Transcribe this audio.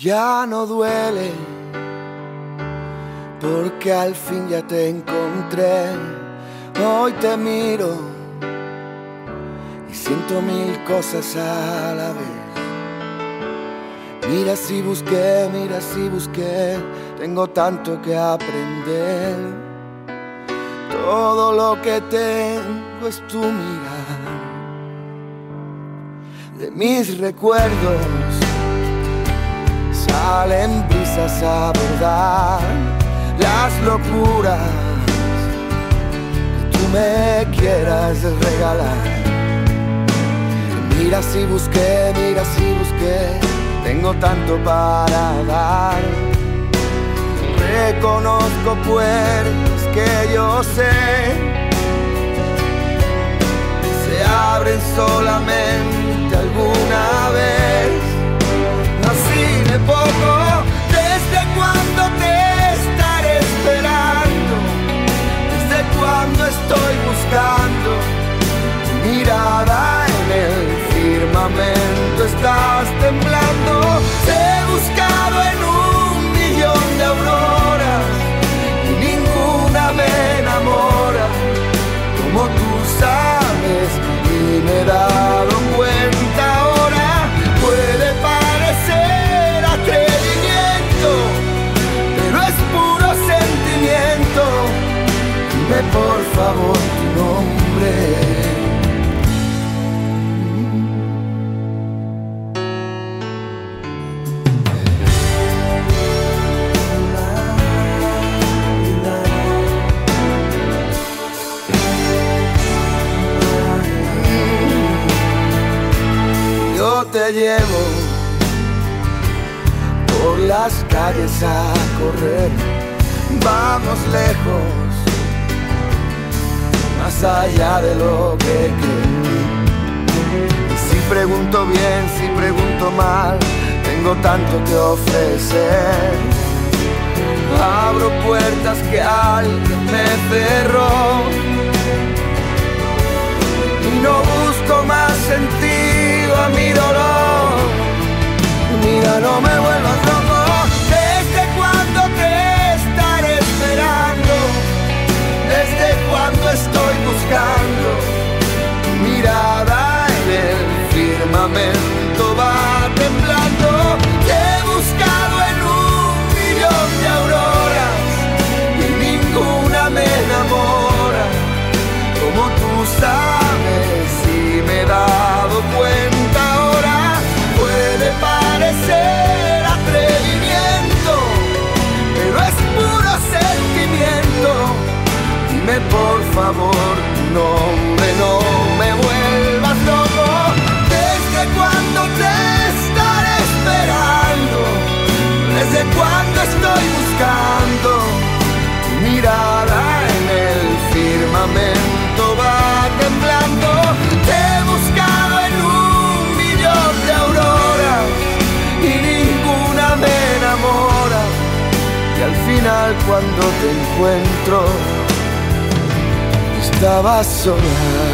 Ya no duele, porque al fin ya te encontré. Hoy te miro y siento mil cosas a la vez. Mira si busqué, tengo tanto que aprender. Todo lo que tengo es tu mirar. De mis recuerdos salen brisas a abordar las locuras que tú me quieras regalar. Mira si busqué, tengo tanto para dar. Reconozco puertas que yo sé se abren solamente alguna vez. Así de poco, ¿desde cuándo te estaré esperando? ¿Desde cuándo estoy buscando tu mirada en el firmamento? Estás temblando. Te he buscado en 1.000.000 de auroras y ninguna me enamora como tú sabes, y me he dado cuenta ahora. Puede parecer atrevimiento, pero es puro sentimiento. Dime por favor tu nombre. Te llevo por las calles a correr, vamos lejos, más allá de lo que creo. Si pregunto bien, si pregunto mal, tengo tanto que ofrecer. Abro puertas que alguien me cerró y no busco más sentido a mi dolor. Mira, no me vuelvas loco. ¿Desde cuándo te estaré esperando? ¿Desde cuándo estoy buscando tu mirada en el firmamento? Va temblando. Te he buscado en 1.000.000 de auroras y ninguna me enamora como tú sabes, y me he dado cuenta ahora. Puede parecer atrevimiento, pero es puro sentimiento. Dime por favor tu nombre, no me vuelvas loco. ¿Desde cuándo te estaré esperando? ¿Desde cuándo estoy buscando tu mirada en el firmamento? Va temblando. Te he buscado en 1.000.000 de auroras y ninguna me enamora. Y al final cuando te encuentro estabas sola.